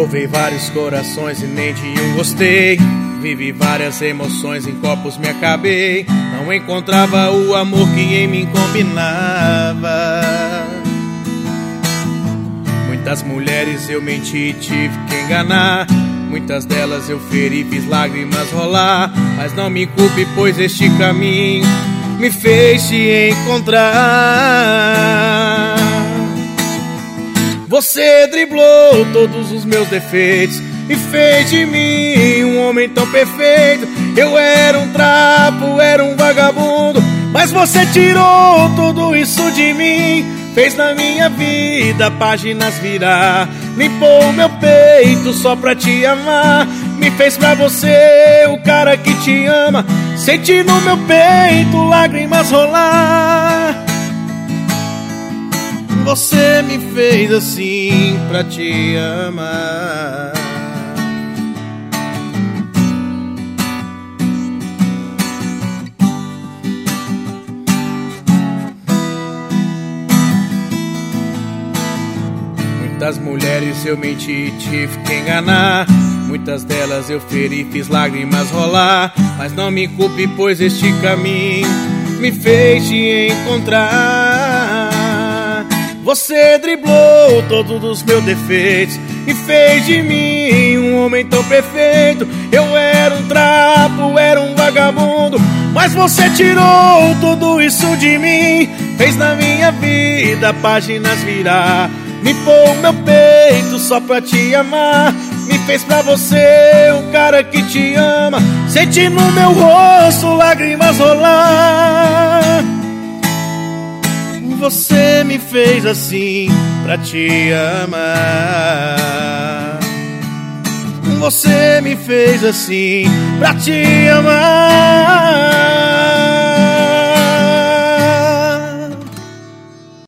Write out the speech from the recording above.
Roubei vários corações e nem de um gostei. Vivi várias emoções, em copos me acabei. Não encontrava o amor que em mim combinava. Muitas mulheres eu menti, tive que enganar. Muitas delas eu feri, fiz lágrimas rolar. Mas não me culpe, pois este caminho me fez te encontrar. Você driblou todos os meus defeitos e fez de mim um homem tão perfeito. Eu era um trapo, era um vagabundo, mas você tirou tudo isso de mim. Fez na minha vida páginas virar, limpou meu peito só pra te amar. Me fez pra você o cara que te ama. Senti no meu peito lágrimas rolar. Você me fez assim pra te amar. Muitas mulheres eu menti, tive que enganar. Muitas delas eu feri, fiz lágrimas rolar. Mas não me culpe, pois este caminho me fez te encontrar. Você driblou todos os meus defeitos e fez de mim um homem tão perfeito. Eu era um trapo, era um vagabundo, mas você tirou tudo isso de mim. Fez na minha vida páginas virar, limpou meu peito só pra te amar. Me fez pra você um cara que te ama. Senti no meu rosto lágrimas rolar. Você me fez assim pra te amar. Você me fez assim pra te amar.